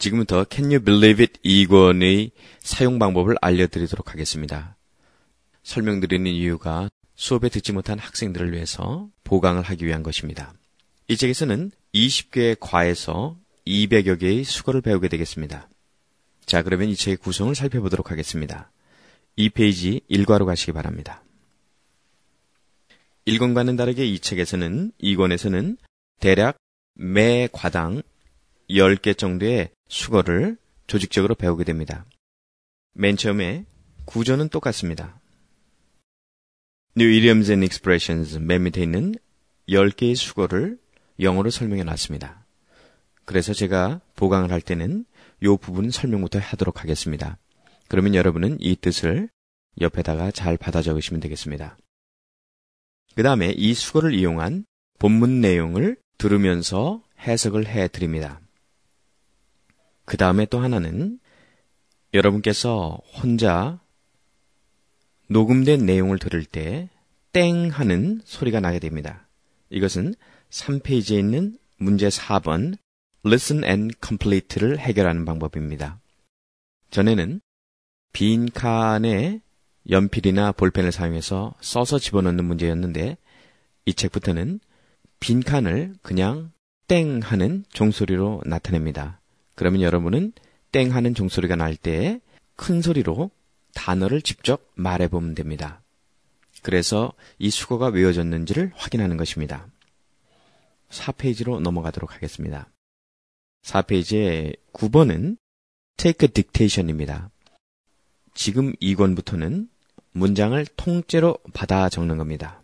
지금부터 Can You Believe It 2권의 사용 방법을 알려드리도록 하겠습니다. 설명드리는 이유가 수업에 듣지 못한 학생들을 위해서 보강을 하기 위한 것입니다. 이 책에서는 20개의 과에서 200여 개의 수거를 배우게 되겠습니다. 자, 그러면 이 책의 구성을 살펴보도록 하겠습니다. 2페이지 1과로 가시기 바랍니다. 1권과는 다르게 이 책에서는 2권에서는 대략 매 과당 10개 정도의 수거를 조직적으로 배우게 됩니다. 맨 처음에 구조는 똑같습니다. New Idioms and Expressions 맨 밑에 있는 10개의 수거를 영어로 설명해 놨습니다. 그래서 제가 보강을 할 때는 이 부분 설명부터 하도록 하겠습니다. 그러면 여러분은 이 뜻을 옆에다가 잘 받아 적으시면 되겠습니다. 그 다음에 이 수거를 이용한 본문 내용을 들으면서 해석을 해드립니다. 그 다음에 또 하나는 여러분께서 혼자 녹음된 내용을 들을 때 땡 하는 소리가 나게 됩니다. 이것은 3페이지에 있는 문제 4번 Listen and Complete를 해결하는 방법입니다. 전에는 빈 칸에 연필이나 볼펜을 사용해서 써서 집어넣는 문제였는데 이 책부터는 빈 칸을 그냥 땡 하는 종소리로 나타냅니다. 그러면 여러분은 땡 하는 종소리가 날 때 큰 소리로 단어를 직접 말해보면 됩니다. 그래서 이 수거가 외워졌는지를 확인하는 것입니다. 4페이지로 넘어가도록 하겠습니다. 4페이지의 9번은 Take a Dictation입니다. 지금 2권부터는 문장을 통째로 받아 적는 겁니다.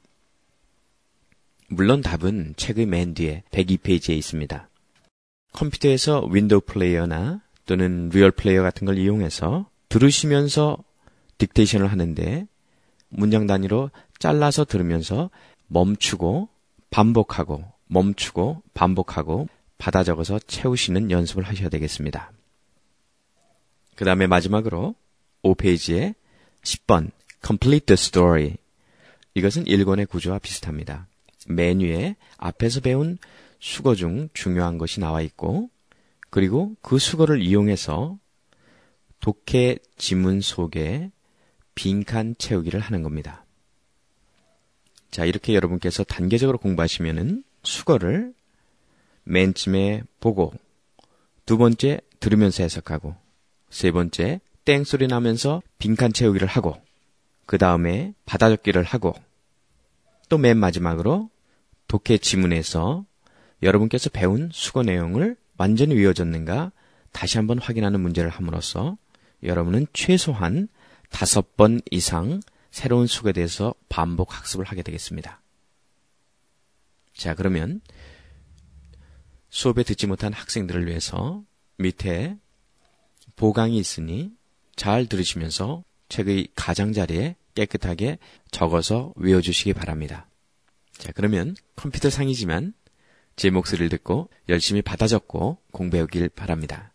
물론 답은 책의 맨 뒤에 102페이지에 있습니다. 컴퓨터에서 윈도우 플레이어나 또는 리얼 플레이어 같은 걸 이용해서 들으시면서 딕테이션을 하는데 문장 단위로 잘라서 들으면서 멈추고 반복하고 멈추고 반복하고 받아 적어서 채우시는 연습을 하셔야 되겠습니다. 그 다음에 마지막으로 5페이지에 10번 Complete the Story. 이것은 1권의 구조와 비슷합니다. 메뉴에 앞에서 배운 수거 중 중요한 것이 나와 있고 그리고 그 수거를 이용해서 독해 지문 속에 빈칸 채우기를 하는 겁니다. 자, 이렇게 여러분께서 단계적으로 공부하시면은 수거를 맨 처음에 보고 두 번째 들으면서 해석하고 세 번째 땡소리 나면서 빈칸 채우기를 하고 그 다음에 받아적기를 하고 또 맨 마지막으로 독해 지문에서 여러분께서 배운 수거 내용을 완전히 외워졌는가 다시 한번 확인하는 문제를 함으로써 여러분은 최소한 5번 이상 새로운 수거에 대해서 반복 학습을 하게 되겠습니다. 자, 그러면 수업에 듣지 못한 학생들을 위해서 밑에 보강이 있으니 잘 들으시면서 책의 가장자리에 깨끗하게 적어서 외워주시기 바랍니다. 자, 그러면 컴퓨터 상이지만 제 목소리를 듣고 열심히 받아 적고 공부해오길 바랍니다.